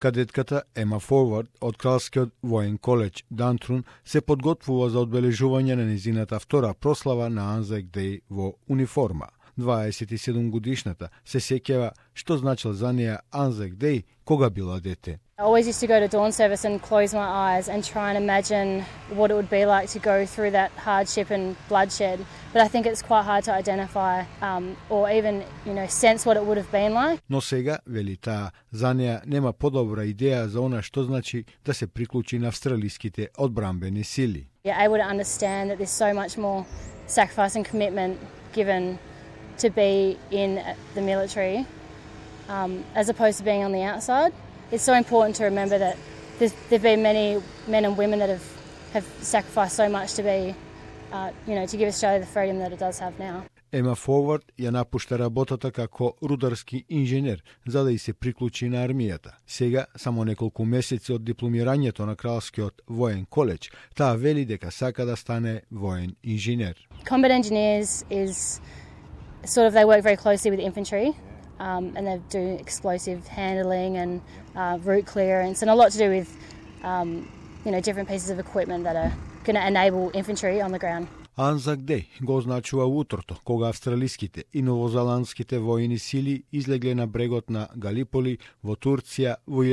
Кадетката Ема Форвард од Кралскиот воен колеж Дантрун се подготвува за одбележување на незината втора прослава на Anzac Day во униформа. 27 годишната се сеќава што значил за неја Anzac Day кога била дете. I always used to go to dawn service and close my eyes and try and imagine what it would be like to go through that hardship and bloodshed. But I think it's quite hard to identify or even, sense what it would have been like. Но сега, вели таа, за неја нема подобра идеја за она што значи да се приклучи на австралиските одбранбени сили. You're able to understand that there's so much more sacrifice and commitment given to be in the military as opposed to being on the outside. It's so important to remember that there've been many men and women that have sacrificed so much to be, to give Australia the freedom that it does have now. Ема Форвард ја напушта работата како рударски инженер за да и се приклучи на армијата. Сега, само неколку месеци од дипломирањето на Кралскиот воен колеж, таа вели дека сака да стане воен инженер. Combat engineers is they work very closely with infantry. And they do explosive handling and route clearance and a lot to do with, different pieces of equipment that are going to enable infantry on the ground. Anzac Day го означува утрото, кога австралиските и новозеландските војни сили излегле на брегот на Галиполи во Турција во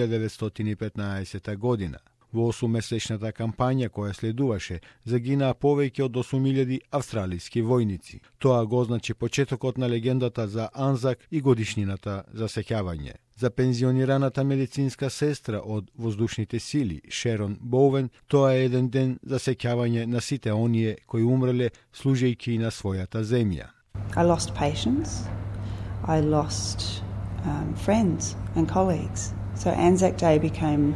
1915 година. Во 8-месечната кампања која следуваше, загинаа повеќе од 8.000 австралиски војници. Тоа го означи почетокот на легендата за Анзак и годишнината за сеќавање. За пензионираната медицинска сестра од воздушните сили, Шерон Боуен, тоа е еден ден за сеќавање на сите оние кои умреле служејќи на својата земја. I lost patients. I lost friends and colleagues. So Anzac Day became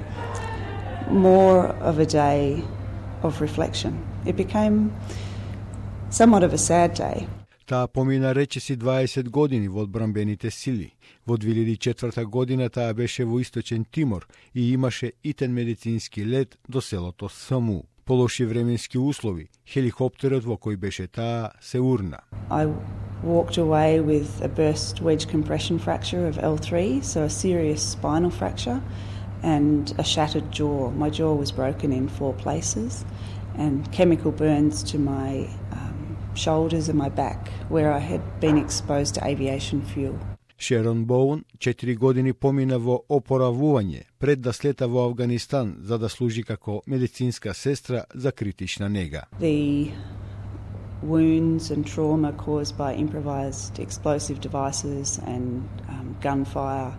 more of a day of reflection. It became somewhat of a sad day. Таа помина речиси 20 години во одбранбените сили. Во 2004 година таа беше во Источен Тимор и имаше итен медицински лет до селото Саму. По лоши временски услови, хеликоптерот во кој беше таа се урна. I walked away with a burst wedge compression fracture of L3, so a serious spinal fracture, and a shattered jaw. My jaw was broken in 4 places, and chemical burns to my shoulders and my back, where I had been exposed to aviation fuel. Шерон Боун 4 години помина во опоравување пред да слета во Афганистан за да служи како медицинска сестра за критична нега. The wounds and trauma caused by improvised explosive devices and gunfire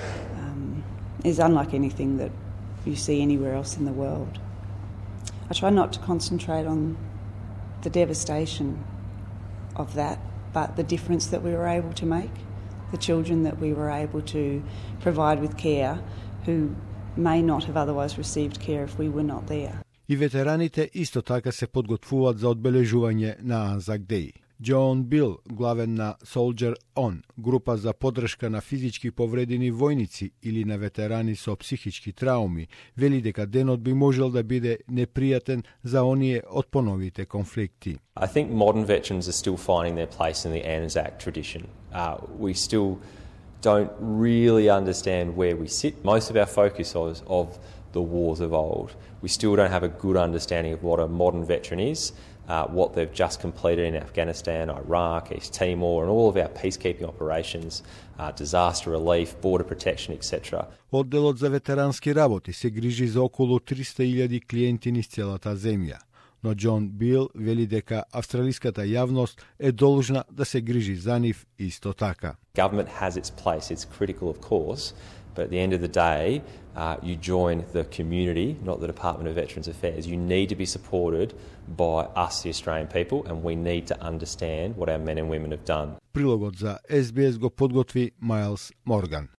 is unlike anything that you see anywhere else in the world. I try not to concentrate on the devastation of that, but the difference that we were able to make, the children that we were able to provide with care who may not have otherwise received care if we were not there. И ветераните исто така се подготвуваат за одбележување на Anzac Day. Џон Бил, главен на Soldier On, група за поддршка на физички повредени војници или на ветерани со психички трауми, вели дека денот би можел да биде непријатен за оние од поновите конфликти. I think modern veterans are still finding their place in the Anzac tradition. We still don't really understand where we sit. Most of our focus is of the wars of old. We still don't have a good understanding of what a modern veteran is, what they've just completed in Afghanistan, Iraq, East Timor, and all of our peacekeeping operations, disaster relief, border protection, etc. Одделот за ветерански работи се грижи за околу 300.000 клиенти низ целата земја. Но Џон Бил вели дека австралиската јавност е должна да се грижи за нив исто така. Government has its place. It's critical, of course, but at the end of the day, you join the community, not the Department of Veterans Affairs. You need to be supported by us, the Australian people, and we need to understand what our men and women have done. Прилогот за SBS го подготви Майлс Морган.